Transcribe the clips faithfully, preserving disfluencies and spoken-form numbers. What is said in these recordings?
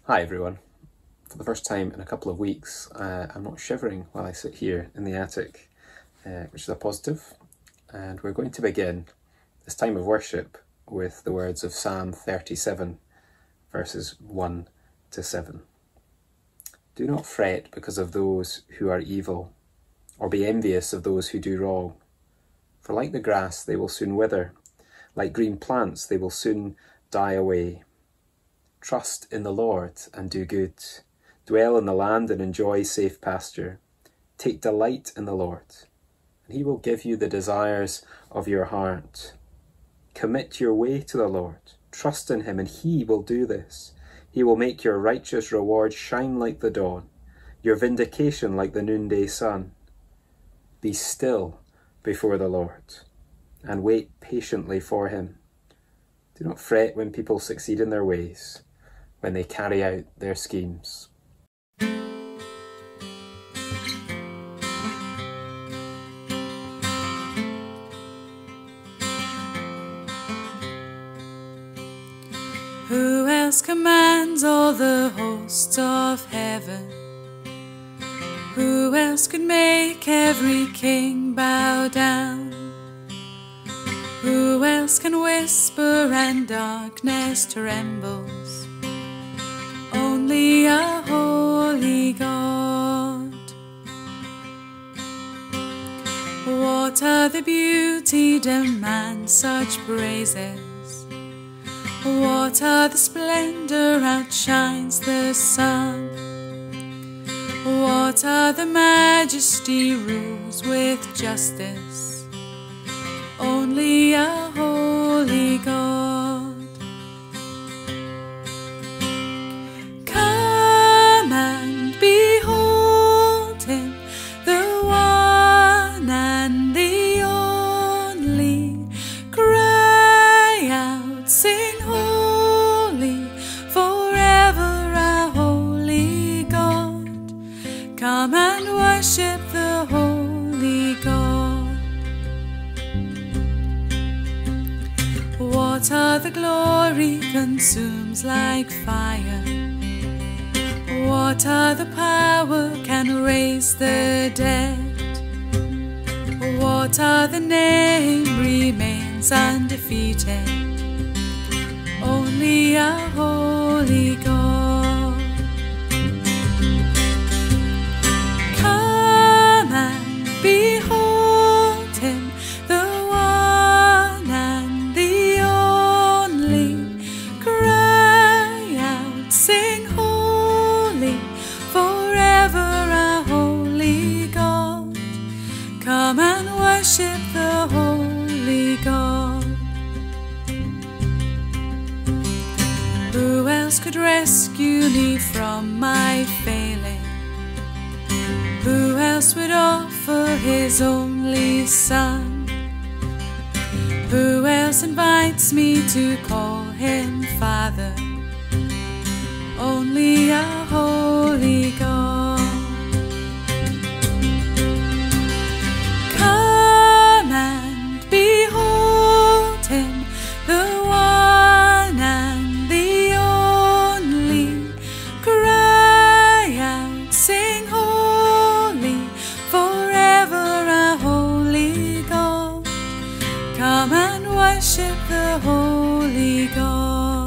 Hi everyone. For the first time in a couple of weeks, uh, I'm not shivering while I sit here in the attic, uh, which is a positive. And we're going to begin this time of worship with the words of Psalm thirty-seven, verses one to seven. Do not fret because of those who are evil, or be envious of those who do wrong. For like the grass they will soon wither, like green plants they will soon die away. Trust in the Lord and do good. Dwell in the land and enjoy safe pasture. Take delight in the Lord, and he will give you the desires of your heart. Commit your way to the Lord. Trust in him, and he will do this. He will make your righteous reward shine like the dawn, your vindication like the noonday sun. Be still before the Lord, and wait patiently for him. Do not fret when people succeed in their ways, when they carry out their schemes. Who else commands all the hosts of heaven? Who else could make every king bow down? Who else can whisper and darkness trembles? Only a holy God. What other beauty demands such praises? What other splendor outshines the sun? What other majesty rules with justice? Only a holy God. Come and behold him, the one and the only. Cry out, sing holy, forever a holy God. Come and worship the holy God. What other glory consumes like fire? What other power can raise the dead? What other name remains undefeated? Only a holy God. Come and behold him, the one and the only. Cry out, sing holy, forever a holy God. Come and worship the holy God. Who else could rescue me from my failing? Who else would offer his only Son? Who else invites me to call him Father? Only a holy God. Come and behold him, the one and the only. Cry out, sing holy, forever a holy God. Come and worship the holy God.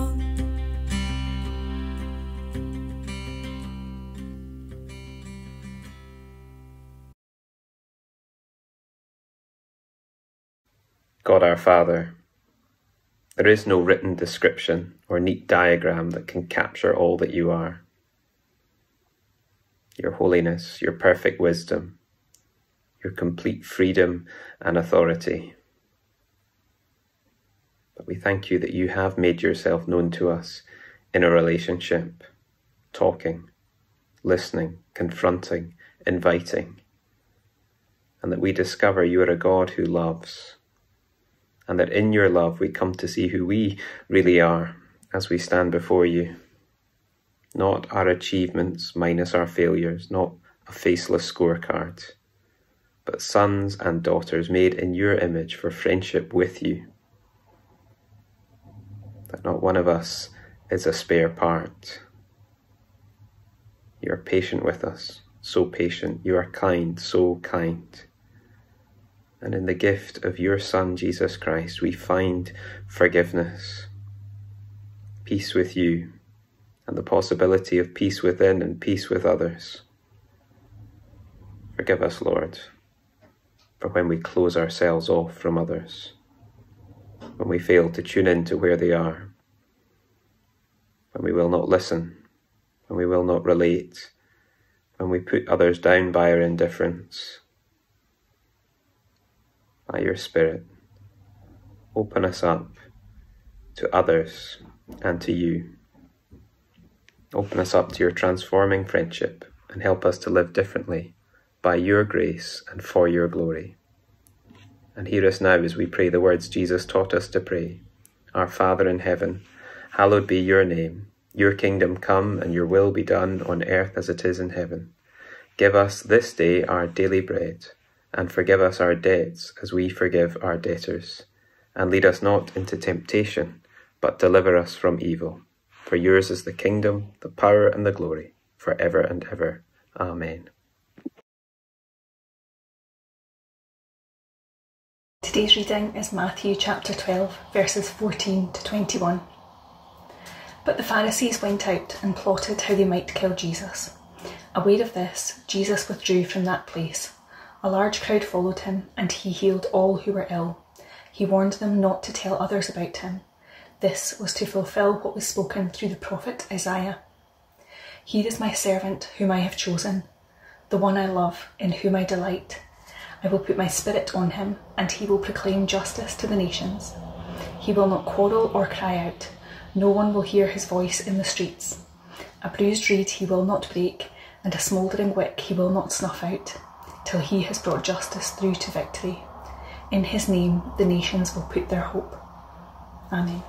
God our Father, there is no written description or neat diagram that can capture all that you are. Your holiness, your perfect wisdom, your complete freedom and authority. But we thank you that you have made yourself known to us in a relationship, talking, listening, confronting, inviting, and that we discover you are a God who loves, and that in your love we come to see who we really are as we stand before you. Not our achievements minus our failures, not a faceless scorecard, but sons and daughters made in your image for friendship with you. That not one of us is a spare part, You are patient with us, so patient. You are kind, so kind. And in the gift of your Son, Jesus Christ, we find forgiveness, peace with you, and the possibility of peace within and peace with others. Forgive us, Lord, for when we close ourselves off from others, when we fail to tune in to where they are, when we will not listen, when we will not relate, when we put others down by our indifference. By your Spirit, open us up to others and to you. Open us up to your transforming friendship and help us to live differently by your grace and for your glory. And hear us now as we pray the words Jesus taught us to pray. Our Father in heaven, hallowed be your name. Your kingdom come and your will be done on earth as it is in heaven. Give us this day our daily bread, and forgive us our debts as we forgive our debtors. And lead us not into temptation, but deliver us from evil. For yours is the kingdom, the power and the glory, for ever and ever. Amen. Today's reading is Matthew chapter twelve, verses fourteen to twenty-one. But the Pharisees went out and plotted how they might kill Jesus. Aware of this, Jesus withdrew from that place. A large crowd followed him, and he healed all who were ill. He warned them not to tell others about him. This was to fulfill what was spoken through the prophet Isaiah. Here is my servant whom I have chosen, the one I love, in whom I delight. I will put my spirit on him, and he will proclaim justice to the nations. He will not quarrel or cry out. No one will hear his voice in the streets. A bruised reed he will not break, and a smouldering wick he will not snuff out, till he has brought justice through to victory. In his name the nations will put their hope. Amen.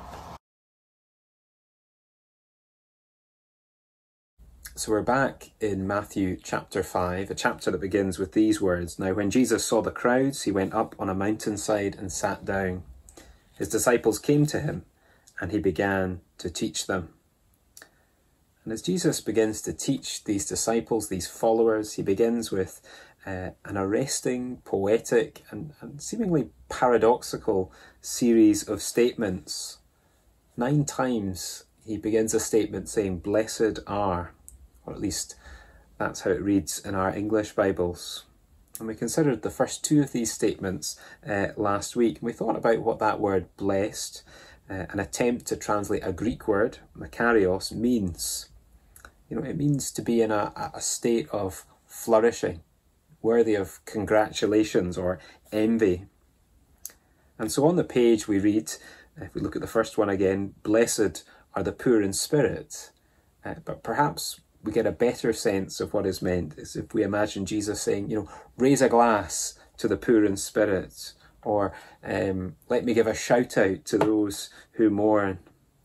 So we're back in Matthew chapter five, a chapter that begins with these words. Now when Jesus saw the crowds, he went up on a mountainside and sat down. His disciples came to him, and he began to teach them. And as Jesus begins to teach these disciples, these followers, he begins with uh, an arresting, poetic, and, and seemingly paradoxical series of statements. Nine times he begins a statement saying, "Blessed are," or at least that's how it reads in our English Bibles. And we considered the first two of these statements uh, last week, and we thought about what that word blessed, uh, an attempt to translate a Greek word, makarios, means. You know, it means to be in a, a state of flourishing, worthy of congratulations or envy. And so on the page we read, if we look at the first one again, "Blessed are the poor in spirit," uh, but perhaps we get a better sense of what is meant is if we imagine Jesus saying, you know, raise a glass to the poor in spirit, or um, let me give a shout out to those who mourn.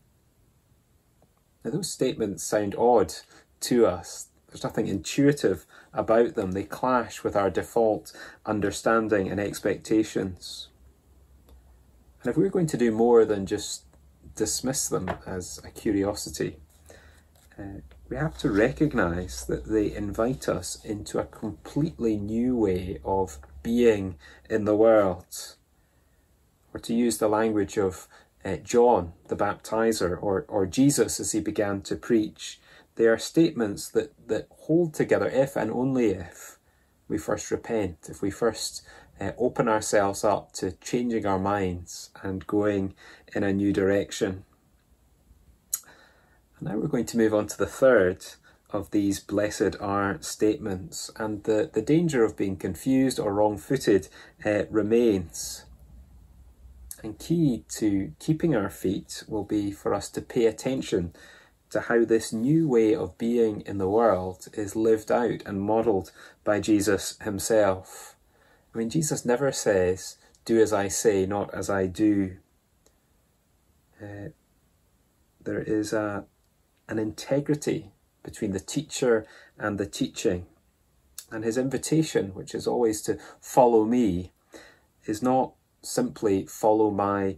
Now those statements sound odd to us. There's nothing intuitive about them. They clash with our default understanding and expectations. And if we're going to do more than just dismiss them as a curiosity, uh, we have to recognise that they invite us into a completely new way of being in the world. Or to use the language of uh, John the Baptizer, or, or Jesus as he began to preach, they are statements that, that hold together if and only if we first repent, if we first uh, open ourselves up to changing our minds and going in a new direction. And now we're going to move on to the third of these blessed are statements, and the, the danger of being confused or wrong-footed uh, remains. And key to keeping our feet will be for us to pay attention to how this new way of being in the world is lived out and modelled by Jesus himself. I mean, Jesus never says, "Do as I say, not as I do." Uh, there is a an integrity between the teacher and the teaching. And his invitation, which is always to follow me, is not simply follow my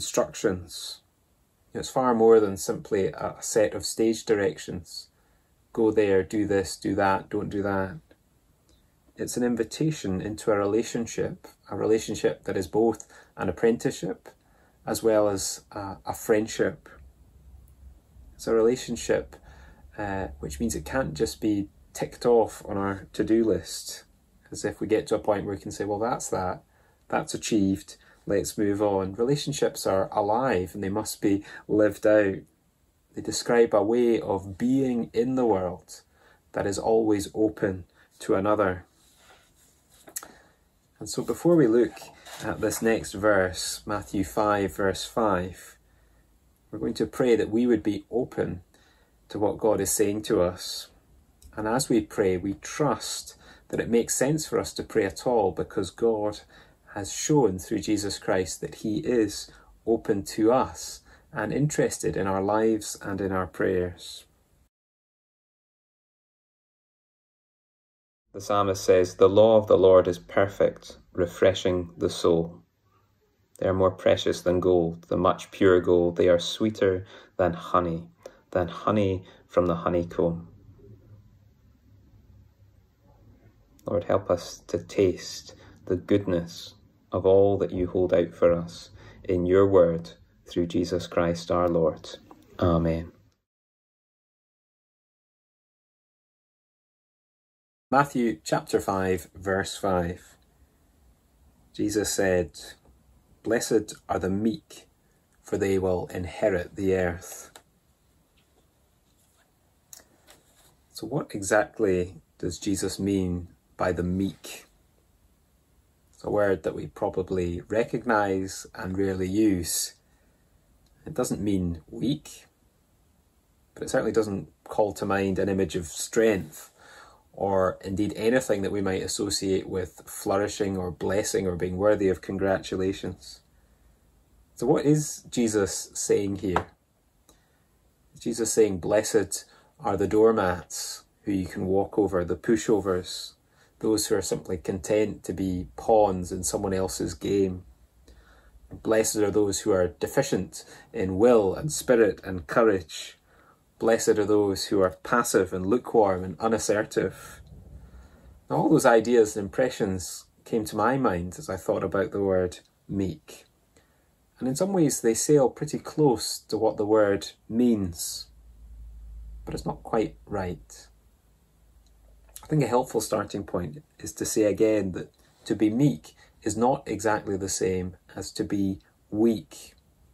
instructions. It's far more than simply a set of stage directions. go there, do this, do that, don't do that. It's an invitation into a relationship, a relationship that is both an apprenticeship as well as a, a friendship. It's a relationship uh, which means it can't just be ticked off on our to-do list, as if we get to a point where we can say, well, that's that, that's achieved, let's move on. Relationships are alive and they must be lived out. They describe a way of being in the world that is always open to another. And so before we look at this next verse, Matthew five, verse five, we're going to pray that we would be open to what God is saying to us. And as we pray, we trust that it makes sense for us to pray at all, because God has shown through Jesus Christ that he is open to us and interested in our lives and in our prayers. The psalmist says, "The law of the Lord is perfect, refreshing the soul. They are more precious than gold, the much pure gold. They are sweeter than honey, than honey from the honeycomb." Lord, help us to taste the goodness of all that you hold out for us in your word through Jesus Christ our Lord. Amen. Matthew chapter five, verse five. Jesus said, "Blessed are the meek, for they will inherit the earth." So what exactly does Jesus mean by the meek? It's a word that we probably recognise and rarely use. It doesn't mean weak, but it certainly doesn't call to mind an image of strength, or indeed anything that we might associate with flourishing or blessing or being worthy of congratulations. So what is Jesus saying here? Is Jesus saying, blessed are the doormats who you can walk over, the pushovers, those who are simply content to be pawns in someone else's game? Blessed are those who are deficient in will and spirit and courage. Blessed are those who are passive and lukewarm and unassertive. Now, all those ideas and impressions came to my mind as I thought about the word meek. And in some ways they sail pretty close to what the word means, but it's not quite right. I think a helpful starting point is to say again that to be meek is not exactly the same as to be weak.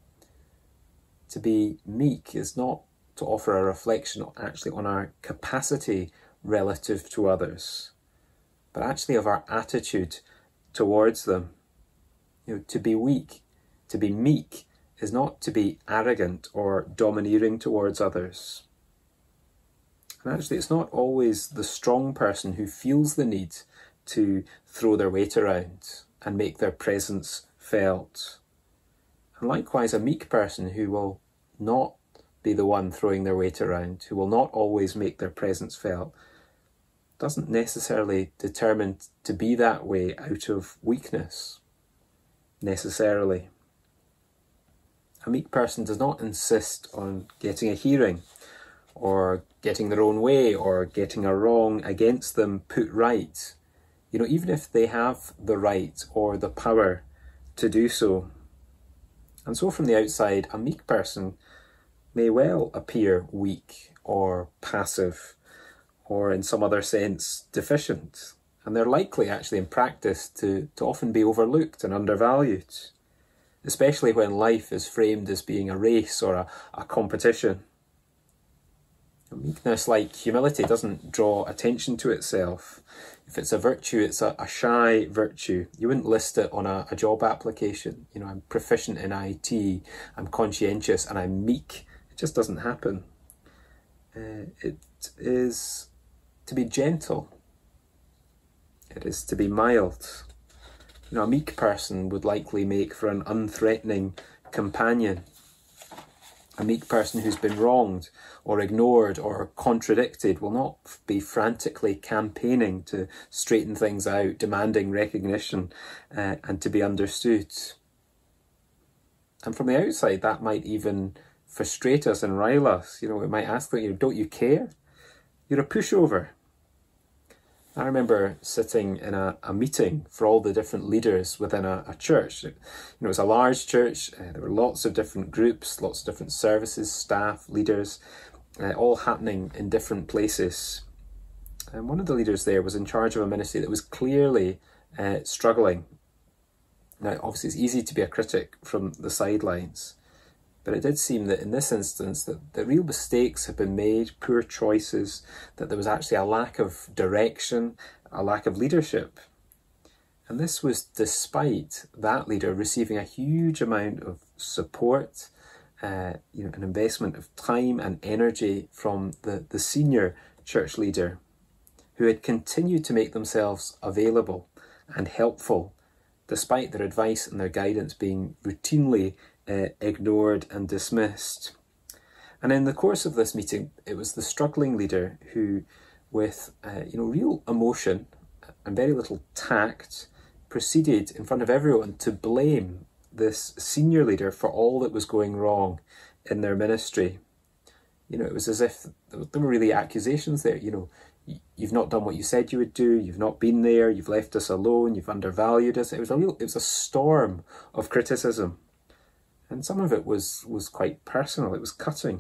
To be meek is not to offer a reflection actually on our capacity relative to others, but actually of our attitude towards them. You know, to be weak, to be meek, is not to be arrogant or domineering towards others. And actually it's not always the strong person who feels the need to throw their weight around and make their presence felt. And likewise, a meek person who will not be the one throwing their weight around, who will not always make their presence felt, doesn't necessarily determine to be that way out of weakness, necessarily. A meek person does not insist on getting a hearing, or getting their own way, or getting a wrong against them put right, you know, even if they have the right or the power to do so. And so from the outside, a meek person may well appear weak or passive, or in some other sense deficient, and they're likely actually in practice to, to often be overlooked and undervalued, especially when life is framed as being a race or a, a competition. Meekness, like humility, doesn't draw attention to itself. If it's a virtue, it's a, a shy virtue. You wouldn't list it on a, a job application. You know, I'm proficient in I T, I'm conscientious, and I'm meek. It just doesn't happen. Uh, it is to be gentle. It is to be mild. You know, a meek person would likely make for an unthreatening companion. A meek person who's been wronged or ignored or contradicted will not be frantically campaigning to straighten things out, demanding recognition uh, and to be understood. And from the outside, that might even frustrate us and rile us. You know, we might ask them, you know, don't you care? You're a pushover. I remember sitting in a, a meeting for all the different leaders within a, a church. You know, it was a large church. Uh, there were lots of different groups, lots of different services, staff, leaders, uh, all happening in different places. And one of the leaders there was in charge of a ministry that was clearly uh, struggling. Now, obviously, it's easy to be a critic from the sidelines, but it did seem that in this instance that the real mistakes had been made, poor choices, that there was actually a lack of direction, a lack of leadership. And this was despite that leader receiving a huge amount of support, uh, you know, an investment of time and energy from the, the senior church leader, who had continued to make themselves available and helpful, despite their advice and their guidance being routinely uh, ignored and dismissed. And in the course of this meeting, it was the struggling leader who, with uh, you know, real emotion and very little tact, proceeded in front of everyone to blame this senior leader for all that was going wrong in their ministry. You know, it was as if there were really accusations there. You know, you've not done what you said you would do, you've not been there, you've left us alone, you've undervalued us. It was a real, it was a storm of criticism. And some of it was, was quite personal, it was cutting.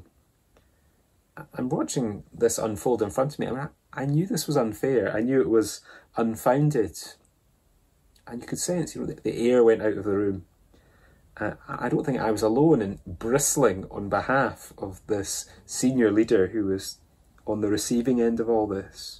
I'm watching this unfold in front of me. I mean, I, I knew this was unfair, I knew it was unfounded. And you could sense, you know, the, the air went out of the room. Uh, I don't think I was alone in bristling on behalf of this senior leader who was on the receiving end of all this.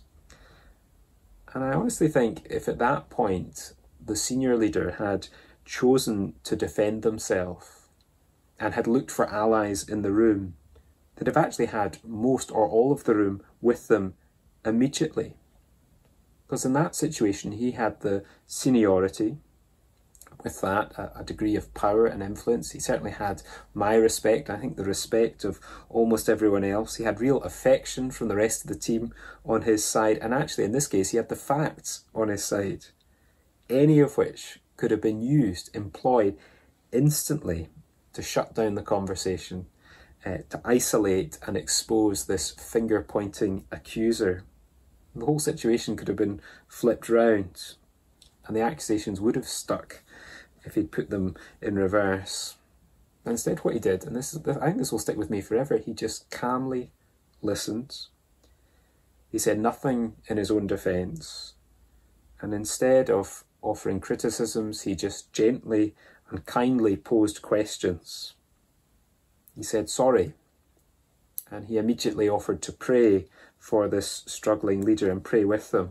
And I honestly think if at that point the senior leader had chosen to defend themselves and had looked for allies in the room, they'd have actually had most or all of the room with them immediately. Because in that situation he had the seniority, with that a, a degree of power and influence. He certainly had my respect, I think the respect of almost everyone else. He had real affection from the rest of the team on his side, and actually in this case he had the facts on his side, any of which could have been used, employed instantly to shut down the conversation, uh, to isolate and expose this finger-pointing accuser. The whole situation could have been flipped round, and the accusations would have stuck if he'd put them in reverse. And instead what he did, and this is, I think this will stick with me forever, he just calmly listened. He said nothing in his own defence, and instead of offering criticisms, he just gently and kindly posed questions. He said sorry, and he immediately offered to pray for this struggling leader and pray with them.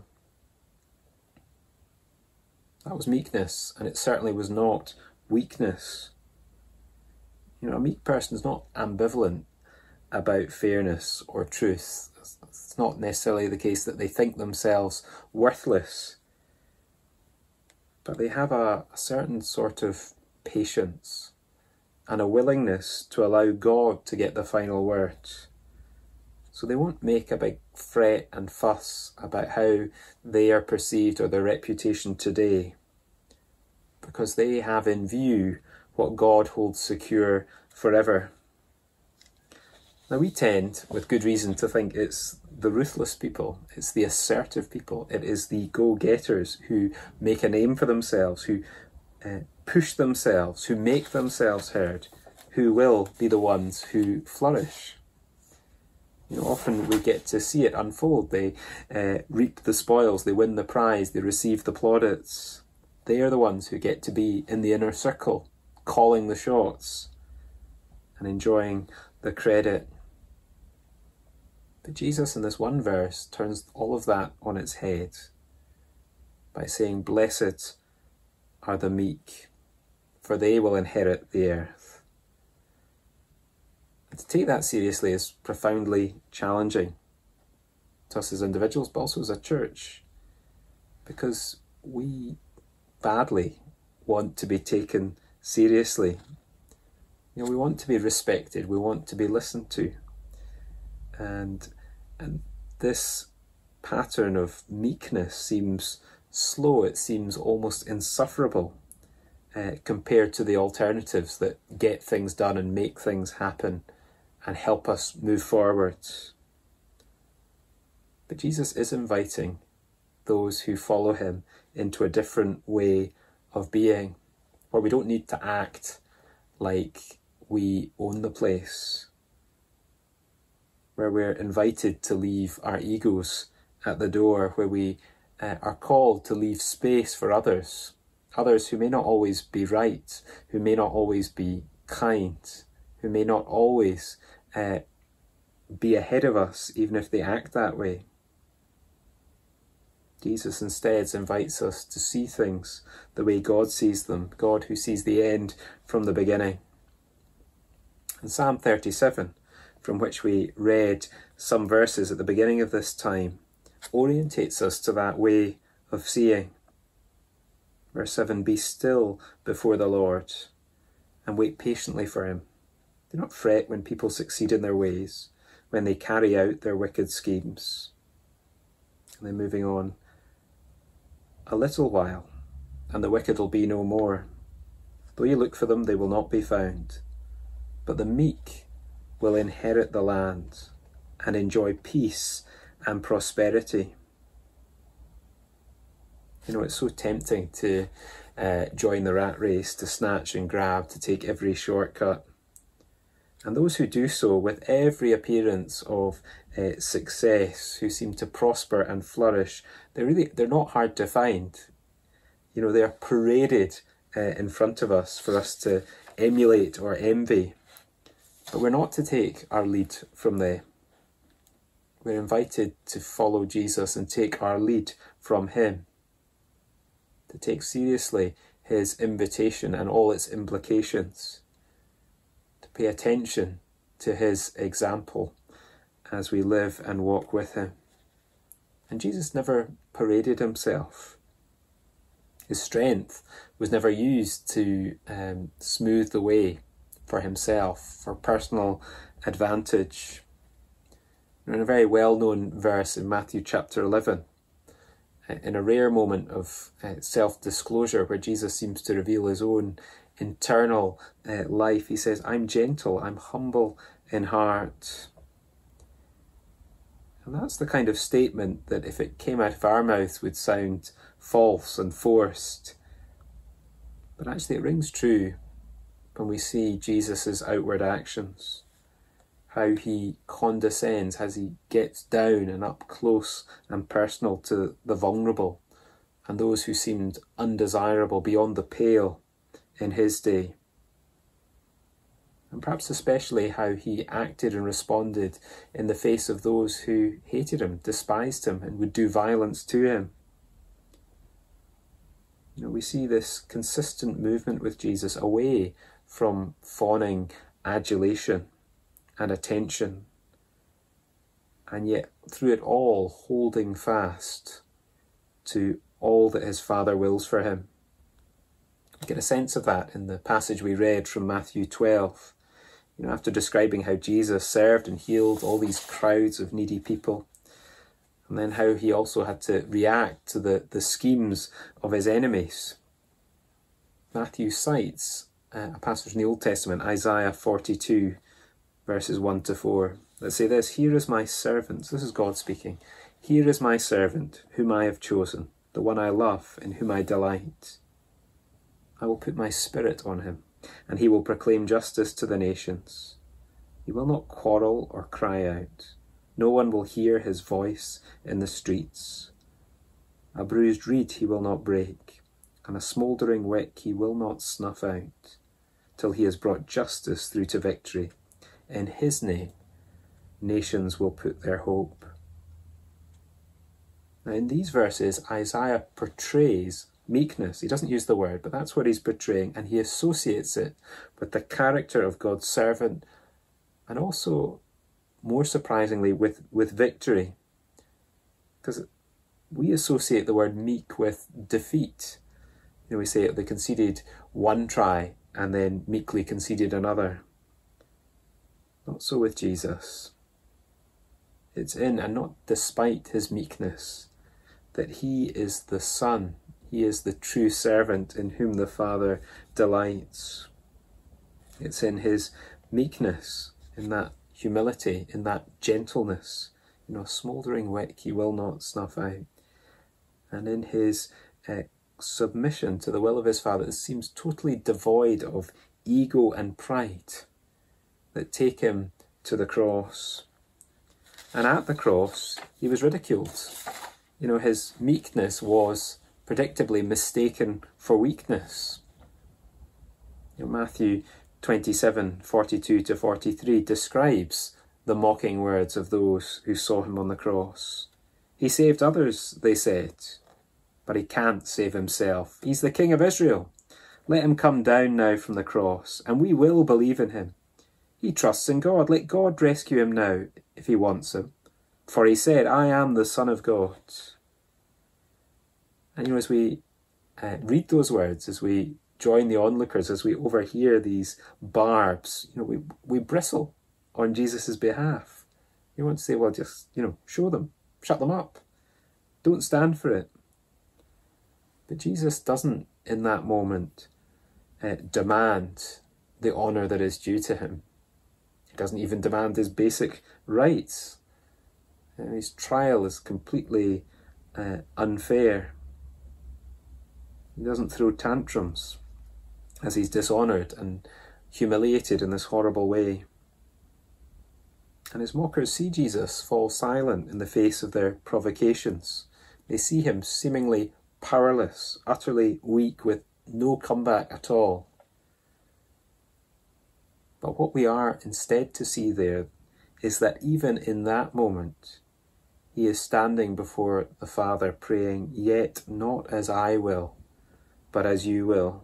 That was meekness, and it certainly was not weakness. You know, a meek person is not ambivalent about fairness or truth. It's not necessarily the case that they think themselves worthless, but they have a, a certain sort of patience and a willingness to allow God to get the final word. So they won't make a big fret and fuss about how they are perceived or their reputation today, because they have in view what God holds secure forever. Now we tend, with good reason, to think it's the ruthless people, it's the assertive people, it is the go-getters who make a name for themselves, who uh, push themselves, who make themselves heard, who will be the ones who flourish. You know, often we get to see it unfold. They uh, reap the spoils, they win the prize, they receive the plaudits. They are the ones who get to be in the inner circle, calling the shots and enjoying the credit. But Jesus in this one verse turns all of that on its head by saying, "Blessed are the meek, for they will inherit the earth." And to take that seriously is profoundly challenging to us as individuals, but also as a church, because we badly want to be taken seriously. You know, we want to be respected, we want to be listened to. And, and this pattern of meekness seems slow, it seems almost insufferable uh, compared to the alternatives that get things done and make things happen and help us move forward. But Jesus is inviting those who follow him into a different way of being, where we don't need to act like we own the place, where we're invited to leave our egos at the door, where we uh, are called to leave space for others, others who may not always be right, who may not always be kind, who may not always uh, be ahead of us, even if they act that way. Jesus instead invites us to see things the way God sees them, God who sees the end from the beginning. And Psalm thirty-seven, from which we read some verses at the beginning of this time, orientates us to that way of seeing. Verse seven, be still before the Lord and wait patiently for him. Do not fret when people succeed in their ways, when they carry out their wicked schemes. And then moving on, a little while, and the wicked will be no more. Though you look for them, they will not be found. But the meek will inherit the land and enjoy peace and prosperity. You know, it's so tempting to uh, join the rat race, to snatch and grab, to take every shortcut. And those who do so with every appearance of uh, success, who seem to prosper and flourish, they're really, they're not hard to find. You know, they're paraded uh, in front of us for us to emulate or envy. But we're not to take our lead from them. We're invited to follow Jesus and take our lead from him, to take seriously his invitation and all its implications, to pay attention to his example as we live and walk with him. And Jesus never paraded himself. His strength was never used to um, smooth the way for himself, for personal advantage. In a very well-known verse in Matthew chapter eleven, in a rare moment of uh, self-disclosure where Jesus seems to reveal his own internal uh, life, he says, I'm gentle, I'm humble in heart. And that's the kind of statement that if it came out of our mouth would sound false and forced. But actually it rings true when we see Jesus' outward actions, how he condescends, as he gets down and up close and personal to the vulnerable and those who seemed undesirable, beyond the pale in his day. And perhaps especially how he acted and responded in the face of those who hated him, despised him, and would do violence to him. You know, we see this consistent movement with Jesus away from fawning adulation and attention, and yet through it all holding fast to all that his Father wills for him. We get a sense of that in the passage we read from Matthew twelve. You know, after describing how Jesus served and healed all these crowds of needy people, and then how he also had to react to the, the schemes of his enemies. Matthew cites uh, a passage in the Old Testament, Isaiah forty-two, verses one to four, that say this, here is my servant, this is God speaking, here is my servant, whom I have chosen, the one I love, in whom I delight. I will put my spirit on him, and he will proclaim justice to the nations. He will not quarrel or cry out. No one will hear his voice in the streets. A bruised reed he will not break, and a smouldering wick he will not snuff out, till he has brought justice through to victory. In his name, nations will put their hope. Now, in these verses, Isaiah portrays meekness. He doesn't use the word, but that's what he's portraying, and he associates it with the character of God's servant, and also, more surprisingly, with, with victory. Because we associate the word meek with defeat. You know, we say they conceded one try and then meekly conceded another. Not so with Jesus. It's in and not despite his meekness that he is the Son. He is the true servant in whom the Father delights. It's in his meekness, in that humility, in that gentleness, You know, a smouldering wick he will not snuff out. And in his uh, submission to the will of his Father, it seems totally devoid of ego and pride that take him to the cross. And at the cross, he was ridiculed. You know, his meekness was predictably mistaken for weakness. You know, Matthew twenty-seven, forty-two to forty-three describes the mocking words of those who saw him on the cross. He saved others, they said, but he can't save himself. He's the King of Israel. Let him come down now from the cross, and we will believe in him. He trusts in God. Let God rescue him now, if he wants him. For he said, I am the Son of God. And you know, as we uh, read those words, as we join the onlookers, as we overhear these barbs, you know, we, we bristle on Jesus' behalf. You want to say, well, just, you know, show them, shut them up. Don't stand for it. But Jesus doesn't, in that moment, uh, demand the honour that is due to him. He doesn't even demand his basic rights. Uh, his trial is completely uh, unfair. He doesn't throw tantrums as he's dishonoured and humiliated in this horrible way. And his mockers see Jesus fall silent in the face of their provocations. They see him seemingly powerless, utterly weak, with no comeback at all. But what we are instead to see there is that even in that moment, he is standing before the Father praying, yet not as I will, but as you will.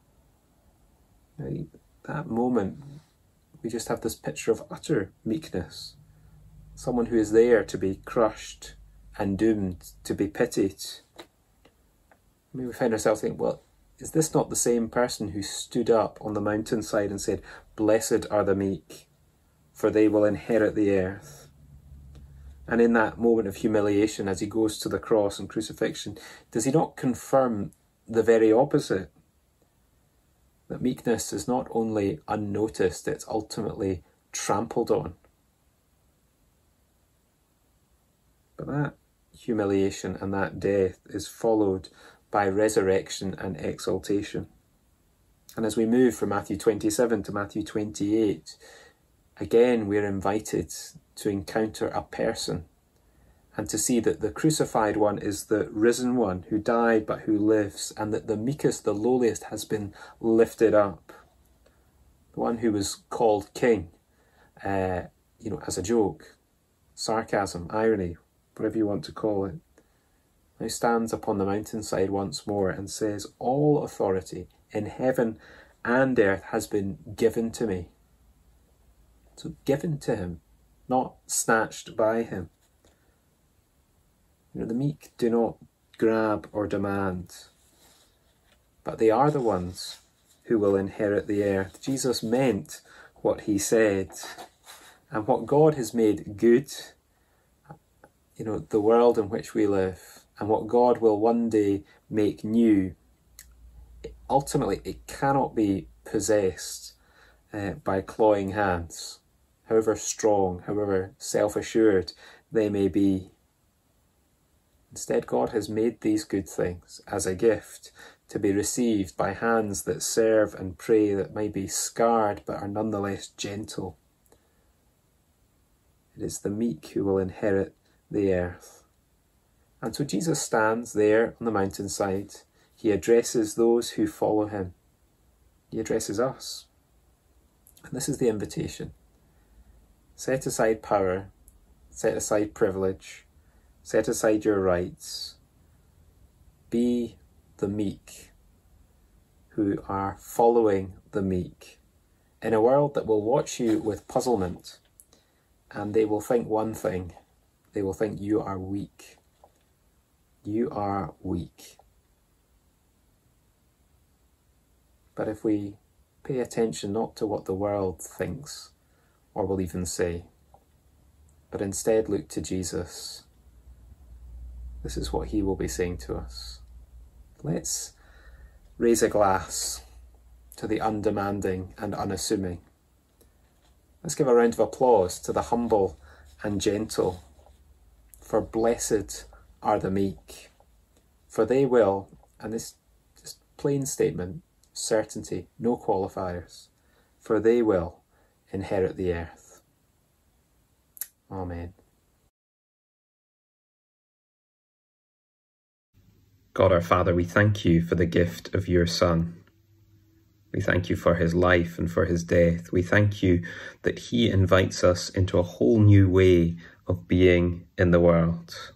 Now, that moment, we just have this picture of utter meekness. Someone who is there to be crushed and doomed to be pitied. I mean, we find ourselves thinking, well, is this not the same person who stood up on the mountainside and said, blessed are the meek, for they will inherit the earth? And in that moment of humiliation, as he goes to the cross and crucifixion, does he not confirm the very opposite? That meekness is not only unnoticed, it's ultimately trampled on. But that humiliation and that death is followed by resurrection and exaltation. And as we move from Matthew twenty-seven to Matthew twenty-eight, again we're invited to encounter a person and to see that the crucified one is the risen one who died but who lives, and that the meekest, the lowliest, has been lifted up. The one who was called king, uh, you know, as a joke, sarcasm, irony, whatever you want to call it, now stands upon the mountainside once more and says, all authority in heaven and earth has been given to me. So given to him, not snatched by him. You know, the meek do not grab or demand, but they are the ones who will inherit the earth. Jesus meant what he said, and what God has made good, you know, the world in which we live, and what God will one day make new, ultimately it cannot be possessed uh, by clawing hands, however strong, however self-assured they may be. Instead, God has made these good things as a gift to be received by hands that serve and pray, that may be scarred but are nonetheless gentle. It is the meek who will inherit the earth. And so Jesus stands there on the mountainside. He addresses those who follow him. He addresses us. And this is the invitation. Set aside power, set aside privilege, set aside your rights. Be the meek who are following the meek in a world that will watch you with puzzlement, and they will think one thing. They will think you are weak. You are weak. But if we pay attention not to what the world thinks or will even say, but instead look to Jesus, this is what he will be saying to us. Let's raise a glass to the undemanding and unassuming. Let's give a round of applause to the humble and gentle. For blessed are the meek, for they will, and this just plain statement, certainty, no qualifiers, for they will inherit the earth. Amen. God our Father, we thank you for the gift of your Son. We thank you for his life and for his death. We thank you that he invites us into a whole new way of being in the world.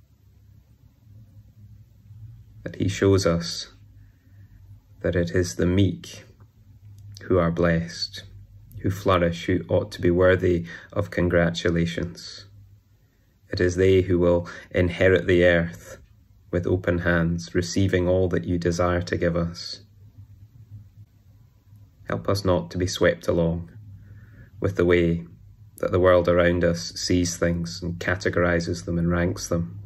That he shows us that it is the meek who are blessed, who flourish, who ought to be worthy of congratulations. It is they who will inherit the earth with open hands, receiving all that you desire to give us. Help us not to be swept along with the way that the world around us sees things and categorises them and ranks them.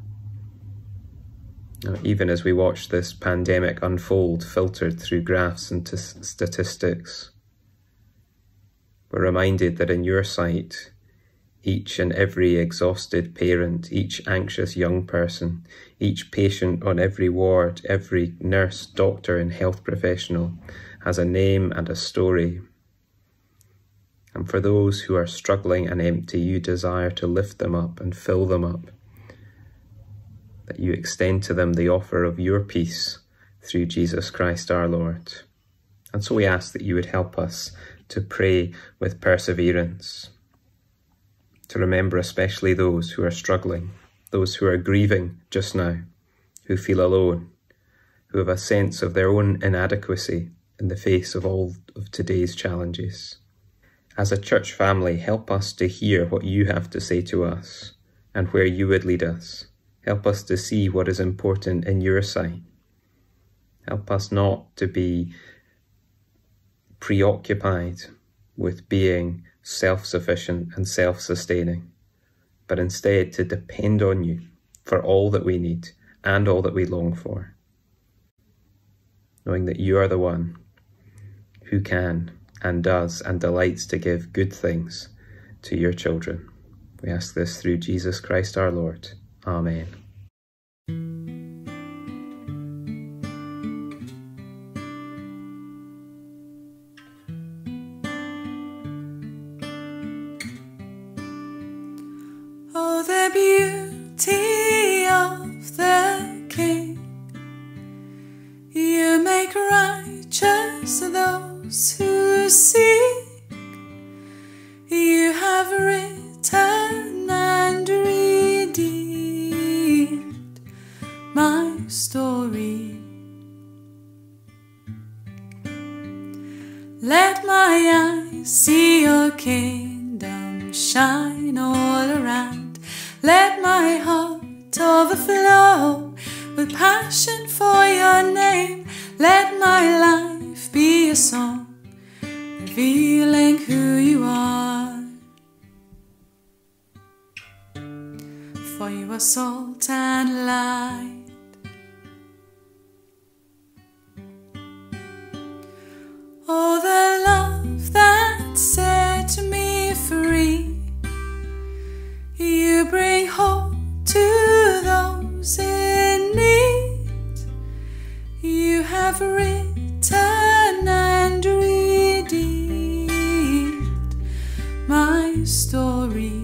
Even as we watch this pandemic unfold, filtered through graphs and statistics, we're reminded that in your sight, each and every exhausted parent, each anxious young person, each patient on every ward, every nurse, doctor and health professional has a name and a story. And for those who are struggling and empty, you desire to lift them up and fill them up, that you extend to them the offer of your peace through Jesus Christ our Lord. And so we ask that you would help us to pray with perseverance, to remember especially those who are struggling, those who are grieving just now, who feel alone, who have a sense of their own inadequacy in the face of all of today's challenges. As a church family, help us to hear what you have to say to us and where you would lead us. Help us to see what is important in your sight. Help us not to be preoccupied with being self-sufficient and self-sustaining, but instead to depend on you for all that we need and all that we long for, knowing that you are the one who can and does and delights to give good things to your children. We ask this through Jesus Christ our Lord. Amen. Oh, the beauty of the King. You make righteous those who seek. You have written and redeemed my story. Let my eyes see your kingdom shine all around. Let my heart overflow with passion for your name. Let my life be a song revealing who you are. For you are salt and light. Oh, the love that set me free. You bring hope to those in need. You have written and redeemed my story.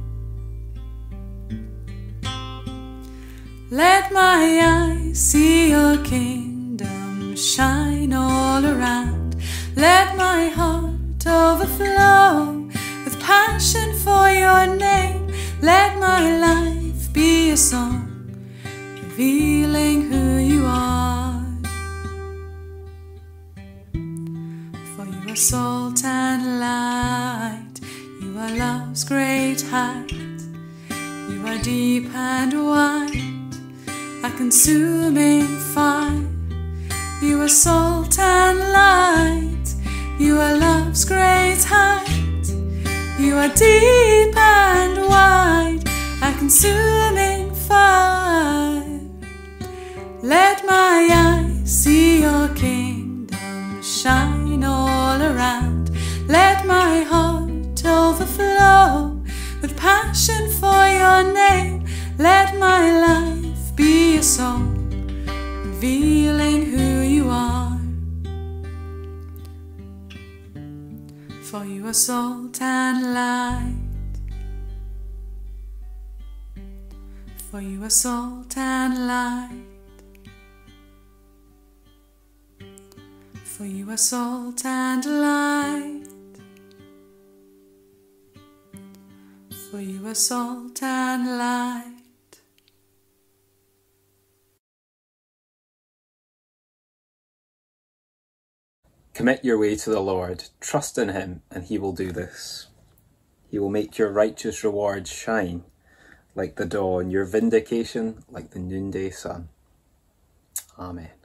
Let my eyes see your kingdom shine all around. Let my heart overflow with passion for your name. Let my life be a song revealing who you are. For you are salt and light. You are love's great height. You are deep and wide, a consuming fire. You are salt and light. You are love's great height. You are deep and wide, a consuming fire. Let my eyes see your kingdom shine all around. Let my heart overflow with passion for your name. Let For you are salt and light. For you are salt and light. For you are salt and light. For you are salt and light. Commit your way to the Lord, trust in him, and he will do this. He will make your righteous rewards shine like the dawn, your vindication like the noonday sun. Amen.